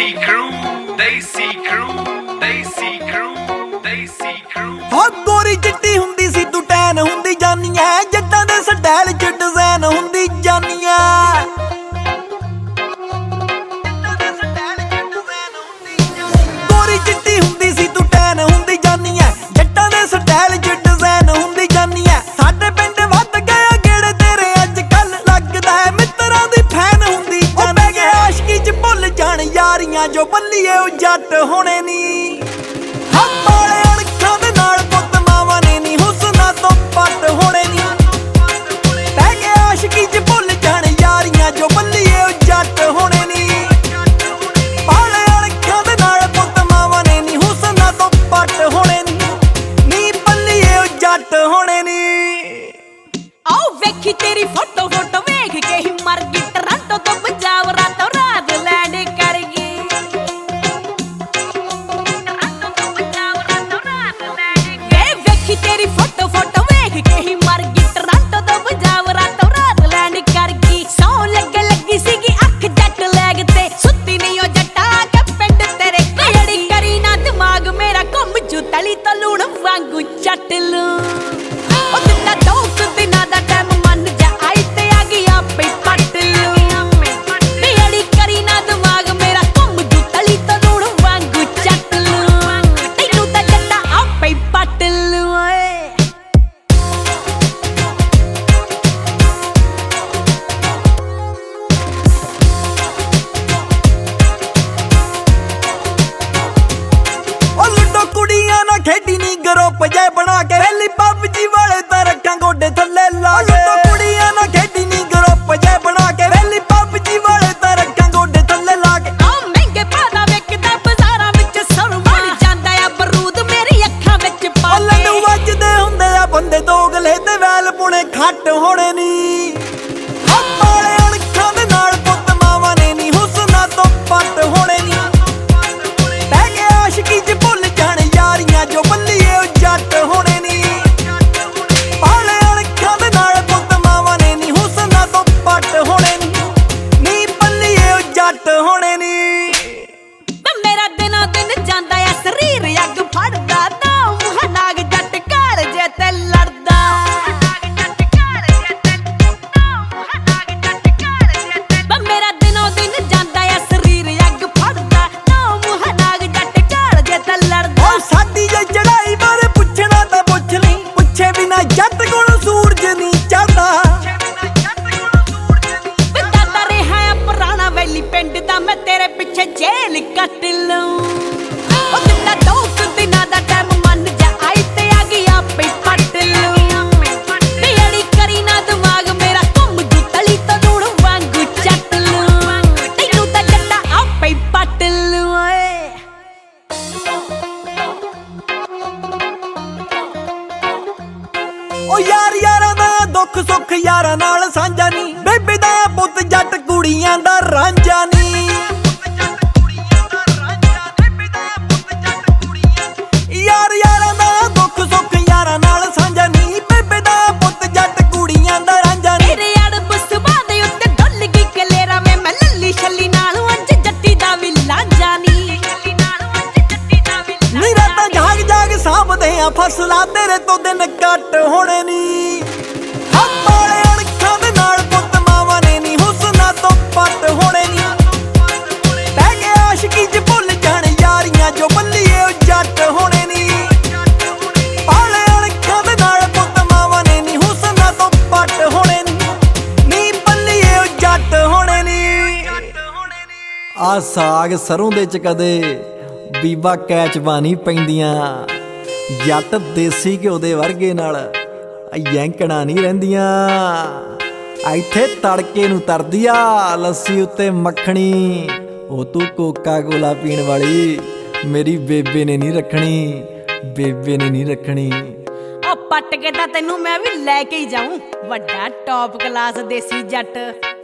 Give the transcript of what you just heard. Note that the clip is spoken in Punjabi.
Desi crew, Desi crew, Desi crew, Desi crew। ਹੋ ਗੋਰੀ ਚਿੱਟੀ ਹੁੰਦੀ ਸੀ ਤੂੰ ਟੈਨ ਹੁੰਦੀ ਜਾਨੀ ਐ, ਜੱਟਾਂ ਦੇ ਸਟਾਈਲ ਚ ਡਿਜ਼ਾਈਨ ਹੁੰਦੀ ਜਾਨੀ ਐ। ਗੋਰੀ ਚਿੱਟੀ ਹੁੰਦੀ ਸੀ ਤੂੰ ਟੈਨ ਹੁੰਦੀ ਜਾਨੀ ਐ, ਜੱਟਾਂ ਦੇ ਸਟਾਈਲ ਚ ਡਿਜ਼ਾਈਨ ਹੁੰਦੀ ਜਾਨੀ ਐ। ਸਾਡੇ ਪਿੰਡ ਵੱਧ ਗਿਆ ਗੇੜੇ ਤੇਰੇ ਅੱਜ ਕੱਲ, ਲੱਗਦਾ ਐ ਮਿੱਤਰਾਂ ਦੀ ਫੈਨ ਹੁੰਦੀ ਜਾਨੀ। ਬਹਿ ਗਏ ਆਸ਼ਕੀ ਚ ਭੁੱਲ ਜਾਣ ਯਾਰੀਆਂ ਜੋ ਬੱਲੀਏ ਉਹ ਜੱਟ ਹੋਣੇ ਨੀ। ਪੱਟ ਹੋਣੇ ਨੀ, ਬਹਿ ਕੇ ਆਸ਼ਕੀ ਚ ਭੁੱਲ ਜਾਣ ਯਾਰੀਆਂ ਜੋ ਬੱਲੀਏ ਉਹ ਜੱਟ ਹੋਣੇ ਨੀ। ਪਾਲੇ ਅਣਖਾਂ ਦੇ ਨਾਲ ਪੁੱਤ ਮਾਵਾਂ ਨੇ ਨੀ, ਹੁਸਨਾਂ ਤੋਂ ਪੱਟ ਹੋਣੇ ਨੀ, ਨੀ ਬੱਲੀਏ ਉਹ ਜੱਟ ਹੋਣੇ ਨੀ। ਆਓ ਵੇਖੀ ਤੇਰੀ ਫੋਟੋ ਵੇਖ ਕੇ ਹੀ ਮਰ ਗਈ, ਟਰਾਂਟੋ ਤੋਂ ਪੰਜਾਬ ਰਾਤੋਂ ਰਾਤ ਲੈਂਡ ਕਰ ਗਈ। ਵੇਖੀ ਤੇਰੀ ਫੋਟੋ ਵੇਖ ਕੇ ਹੀ ਮਰ ਗਈ, ਟਰਾਂਟੋ ਤੋਂ ਪੰਜਾਬ ਰਾਤੋਂ ਰਾਤ ਲੈਂਡ ਕਰ ਗਈ। ਸੌ ਲੱਗੀ ਸੀਗੀ ਅੱਖ ਜੱਟ ਲੈਗ ਤੇ, ਸੁੱਤੀ ਨਹੀਂ ਉਹ ਜੱਟਾ ਕੇ ਪਿੰਡ ਤੇਰੇ ਕਿਹੜੀ ਕਰੀ ਨਾ ਦਿਮਾਗ ਮੇਰਾ ਘੁੰਮ ਜੂ ਤਲੀ ਤੋਂ ਲੂਣ ਵਾਂਗੂ ਚੱਟ ਲੂ। ਉਹ ਦਿਨਾਂ ਦੋ ਦਿਨਾਂ ਦਾ ਟਾਈਮ ਮੰਨ ਜਾ ਆਈ ਤੇ ਆ ਗਈ ਆਪੇ ਪੱਟ ਲੂ। ਕਿਹੜੀ ਕਰੀ ਨਾ ਦਿਮਾਗ ਮੇਰਾ ਘੁੰਮ ਜੂ ਤਲੀ ਤੋਂ ਲੂਣ ਵਾਂਗੂ ਚੱਟ ਲੂ। ਤੈਨੂੰ ਤਾਂ ਜੱਟਾ ਆਪੇ ਪੱਟ ਲੂ ਓਏ। ਕੁੜੀਆਂ ਨਾ ਖੇਡੀ ਨੀ ਗਰੁੱਪ ਜੇ ਬਣਾ ਕੇ, ਪਹਿਲੀ ਪਬਜੀ ਵਾਲੇ ਤਾਂ ਰੱਖਾਂ ਗੋਡੇ ਥੱਲੇ ਲਾ ਕੇ। ਕੁੜੀਆਂ ਨਾ ਖੇਡੀ ਨੀ ਗਰੁੱਪ ਜੇ ਬਣਾ ਕੇ, ਪਹਿਲੀ ਪਬਜੀ ਵਾਲੇ ਤਾਂ ਰੱਖਾਂ ਗੋਡੇ ਥੱਲੇ ਲਾ ਕੇ। ਆ ਮਹਿੰਗੇ ਭਾਅ ਵੇਖਦਾ ਬਾਜ਼ਾਰਾਂ ਵਿੱਚ ਸੁਰ ਵੜ ਜਾਂਦਾ ਆ ਬਰੂਦ ਮੇਰੀ ਅੱਖਾਂ ਵਿੱਚ ਪਾ ਕੇ। ਲੱਡੂ ਵੱਜਦੇ ਹੁੰਦੇ ਆ ਬੰਦੇ ਦੋਗਲੇ ਤੇ ਵੈਲ ਪੁਣੇ ਖੱਟ ਹੋਣੇ ਨੀ। ਪਾਲੇ ਅਣਖਾਂ ਦੇ ਨਾਲ ਪੁੱਤ ਮਾਵਾਂ ਨੇ ਨੀ, ਹੁਸਨਾਂ ਤੋਂ ਪੱਟ ਹੋਣੇ ਨੀ, ਬਹਿ ਕੇ ਆਸ਼ਕੀ ਚ ਭੁੱਲ ਜਾਣ ਯਾਰੀਆਂ ਜੋ ਬੱਲੀਏ ਉਹ ਜੱਟ ਹੋਣੇ ਨੀ। ਪਾਲੇ ਅਣਖਾਂ ਦੇ ਨਾਲ ਪੁੱਤ ਮਾਵਾਂ ਨੇ ਨੀ, ਹੁਸਨਾਂ ਤੋਂ ਪੱਟ ਹੋਣੇ ਨੀ, ਨੀ ਬੱਲੀਏ ਉਹ ਜੱਟ ਹੋਣੇ ਨੀ। ਮੇਰਾ ਦਿਨੋਂ ਦਿਨ ਜਾਂਦਾ ਆ ਸਰੀਰ ਅੱਗ ਫੜਦਾ, ਤਾਂ ਮੂੰਹ ਨਾਗ ਜੱਟ ਘਰ ਜੇ ਤੇ ਲੜਦਾ। ਮੇਰਾ ਦਿਨੋਂ ਦਿਨ ਜਾਂਦਾ ਆ ਸਰੀਰ ਅੱਗ ਫੜਦਾ, ਤਾਂ ਮੂੰਹ ਨਾਗ ਜੱਟ ਘਰ ਜੇ ਤੇ ਲੜਦਾ। ਉਹ ਸਾਡੀ ਜੇ ਚੜਾਈ ਬਾਰੇ ਪੁੱਛਣਾ ਤਾਂ ਪੁੱਛ ਲਈ, ਪੁੱਛੇ ਬਿਨਾ ਜੱਟ ਕੋਲੋਂ ਸੂਰਜ ਨਹੀਂ ਚੜਦਾ। ਦਾਦਾ ਰਿਹਾ ਆ ਪੁਰਾਣਾ ਵੈਲੀ ਪਿੰਡ ਦਾ, ਮੈਂ ਤੇਰੇ ਪਿੱਛੇ ਜੇਲ ਕੱਟ ਲਊਂ। ਉਹ ਦਿਨਾਂ ਦੋ ਦਿਨਾਂ ਦਾ ਟਾਈਮ ਮੰਨ ਜਾ ਆਈ ਤੇ ਆ ਗਈ ਆਪੇ ਪੱਟ ਲਊਂ। ਕਿਹੜੀ ਕਰੀ ਨਾ ਦਿਮਾਗ ਮੇਰਾ ਘੁੰਮ ਜੂ ਤਲੀ ਤੋਂ ਲੂਣ ਵਾਂਗੂ ਚੱਟ ਲਊਂ। ਤੈਨੂੰ ਤਾਂ ਜੱਟਾ ਆਪੇ ਪੱਟ ਲਊਂ ਓਏ। ਉਹ ਯਾਰਾਂ ਦਾ ਦੁੱਖ ਸੁੱਖ ਯਾਰਾਂ ਨਾਲ ਸਾਂਝਾ ਨੀ, ਬੇਬੇ ਦਾ ਪੁੱਤ ਜੱਟ ਕੁੜੀਆਂ ਦਾ ਰਾਂਝਾ ਨੀ। ਯਾਰਾਂ ਦਾ ਦੁੱਖ ਸੁੱਖ ਯਾਰਾਂ ਨਾਲ ਸਾਂਝਾ ਨੀ, ਬੇਬੇ ਦਾ ਪੁੱਤ ਜੱਟ ਕੁੜੀਆਂ ਦਾ ਰਾਂਝਾ ਨੀ। ਤੇਰੇ ਅੜਬ ਸੁਭਾਅ ਦੇ ਉੱਤੇ ਡੁੱਲ ਗਈ ਕਲੇਰਾ ਵੇ, ਮੈਂ ਲੱਲੀ ਛੱਲੀ ਨਾਲੋਂ ਅੱਜ ਜੱਟੀ ਦਾ ਵੀ ਲਾਂਝਾ ਨੀ। ਨੀ ਰਾਤਾਂ ਜਾਗ ਸਾਂਭਦੇ ਆ ਫਸਲਾਂ, ਤੇਰੇ ਤੋਂ ਦਿਨ ਕੱਟ ਹੋਣੇ ਨੀ। ਪਾਲੇ ਅਣਖਾਂ ਦੇ ਨਾਲ ਪੁੱਤ ਮਾਵਾਂ ਨੇ ਨੀ, ਹੁਸਨਾਂ ਤੋਂ ਪੱਟ ਹੋਣੇ ਨੀ, ਬਹਿ ਕੇ ਆਸ਼ਕੀ ਚ ਭੁੱਲ ਜਾਣ ਯਾਰੀਆਂ ਜੋ ਬੱਲੀਏ ਉਹ ਜੱਟ ਹੋਣੇ ਨੀ। ਪਾਲੇ ਅਣਖਾਂ ਦੇ ਨਾਲ ਪੁੱਤ ਮਾਵਾਂ ਨੇ ਨੀ, ਹੁਸਨਾਂ ਤੋਂ ਪੱਟ ਹੋਣੇ ਨੀ, ਨੀ ਬੱਲੀਏ ਉਹ ਜੱਟ ਹੋਣੇ ਨੀ। ਆ ਸਾਗ ਸਰੋਂ ਦੇ ਚ ਕਦੇ ਬੀਬਾ ਕੈਚਵਾ ਨਹੀਂ ਪੈਂਦੀਆਂ, ਜੱਟ ਦੇਸੀ ਘਿਓ ਦੇ ਵਰਗੇ ਨਾਲ ਯੈਂਕਣਾ ਨਹੀਂ ਰਹਿੰਦੀਆਂ। ਇੱਥੇ ਤੜਕੇ ਨੂੰ ਤਰਦੀ ਆ ਲੱਸੀ ਉੱਤੇ ਮੱਖਣੀ, ਉਹ ਤੂੰ ਕੋਕਾ ਕੋਲਾ ਪੀਣ ਵਾਲੀ ਮੇਰੀ ਬੇਬੇ ਨੇ ਨਹੀਂ ਰੱਖਣੀ, ਬੇਬੇ ਨੇ ਨਹੀਂ ਰੱਖਣੀ। ਉਹ ਪੱਟ ਕੇ ਤਾਂ ਤੈਨੂੰ ਮੈਂ ਵੀ ਲੈ ਕੇ ਹੀ ਜਾਊਂ, ਵੱਡਾ ਟੌਪ ਕਲਾਸ ਦੇਸੀ ਜੱਟ।